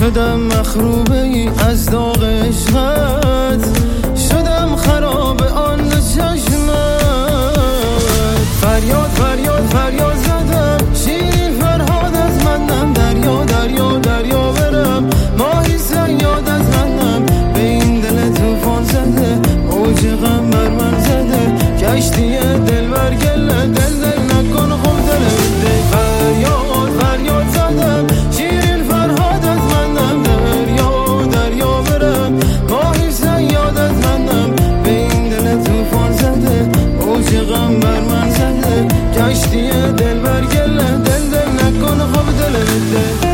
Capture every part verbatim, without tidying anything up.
شدم مخروبه ای از داغ عشقت، شدم خراب آن چشمت. فریاد فریاد فریاد زدم، شیرین فرهاد از منم، دریا دریا دریا برم، ماهی صیاد از منم، به این دل توفان زده، اوج غم بر من زده، کشتی دل بر گله، دل دل نکن خب دل بده. فریاد فریاد زدم، شیرین فرهاد از منم، دریا دریا برم، ماهی صیاد از منم، به این دل توفان زده، اوج غم بر من زده، کشتی دل بر گله، دل دل نکن خب دل بده.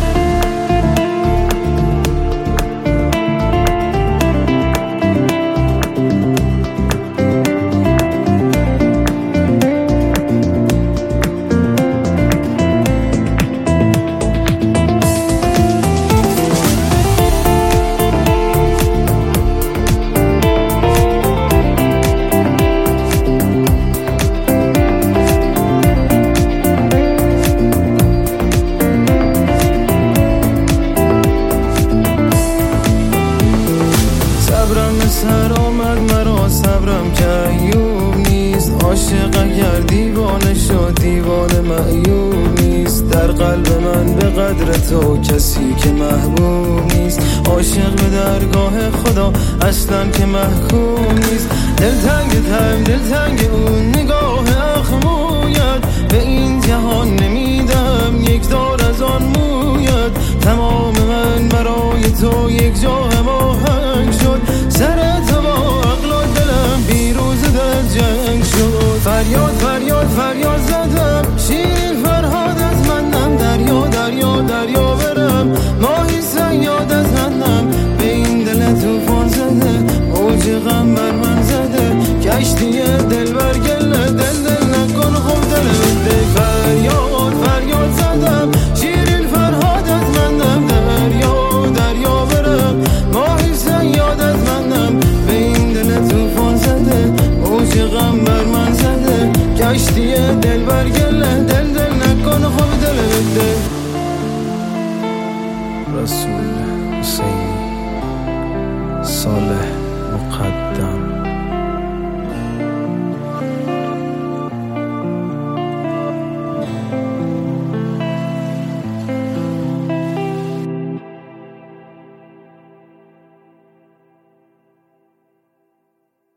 سر آمد مرا صبرم که ایوب نیست، عاشق اگر دیوانه شد دیوانه معیوب نیست، در قلب من به قدر تو کسی که محبوب نیست، عاشق به درگاه خدا اصلا که محکوم نیست. دلتنگ تم دلتنگ اون نگاه اخمویت، به این جهان نمیدم یک دار از آن مویت، تمام من برای تو یک جا هماهنگ شد، سر تو با عقل و دلم بیروز در جنگ شد. فریاد فریاد فریاد زدم، شیرین فرهاد از منم، دریا دریا دریا برم، ماهی صیاد از منم، به این دل توفان زده، اوج غم بر من زده، کشتی دل بر گله، دل دل نکن خب دل بده. فریاد فریاد زدم، شیرین فرهاد از منم، دریا دریا برم، ماهی صیاد از منم، به این دل توفان زده، اوج غم بر من زده، کشتی دل بر گله، دل دل نکن خب دل بده. رسول حسینی صالح مقدم.